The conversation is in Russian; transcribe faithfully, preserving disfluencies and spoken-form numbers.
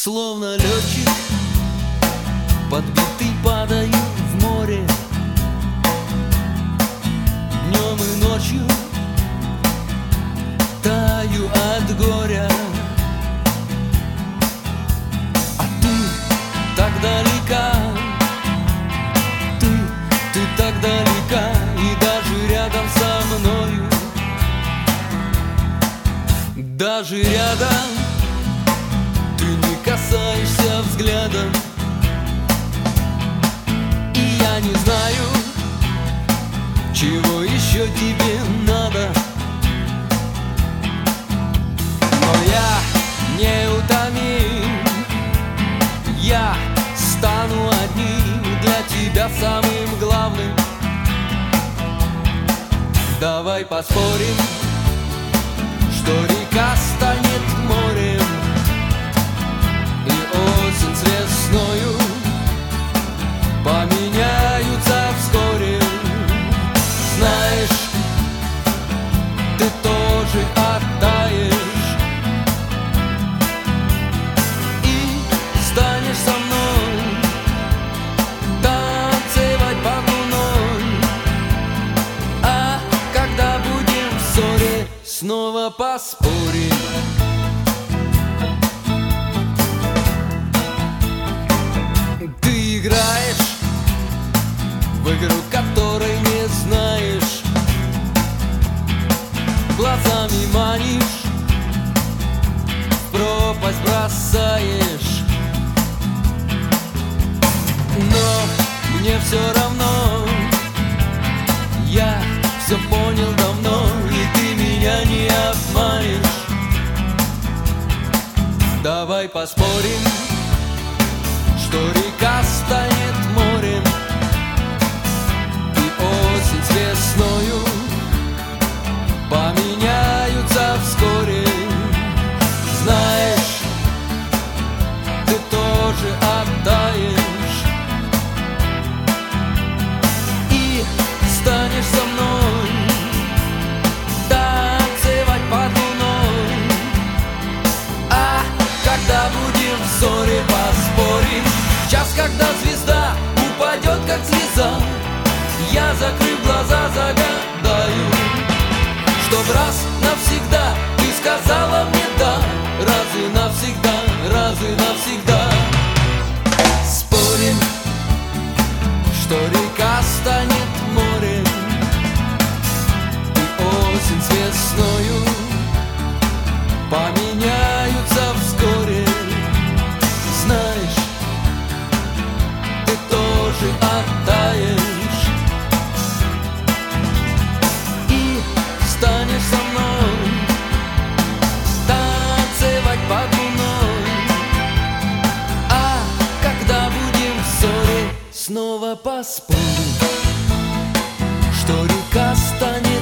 Словно летчик, подбитый, падаю в море. Днем и ночью таю от горя. А ты так далека, ты, ты так далека, и даже рядом со мною, даже рядом ты не касаешься взглядом. И я не знаю, чего еще тебе надо, но я неутомим. Я стану одним для тебя самым главным. Давай поспорим, что река станет морем, и осень с весною поменяются вскоре. Знаешь, ты тоже оттаешь и станешь со мной танцевать под луной. А когда будем в ссоре, снова поспорим. Ты играешь в игру, которой не знаешь, глазами манишь, в пропасть бросаешь. Но мне все равно, я все понял давно, и ты меня не обманешь. Давай поспорим, что река станет морем, и осень с весною поменяются вскоре. Знаешь, ты тоже оттаешь и станешь со мной танцевать под луной. А когда будем в ссоре, поспорим. Час, когда звезда упадет, как слеза, я, закрыв глаза, загадаю, чтоб раз навсегда ты сказала мне да. Разве навсегда, разве навсегда? Спорим, что река станет морем, и осень с весною поменяются вскоре. Знаешь, ты тоже оттаешь и станешь со мной танцевать под луной. А когда будем в ссоре, снова поспорим, что река станет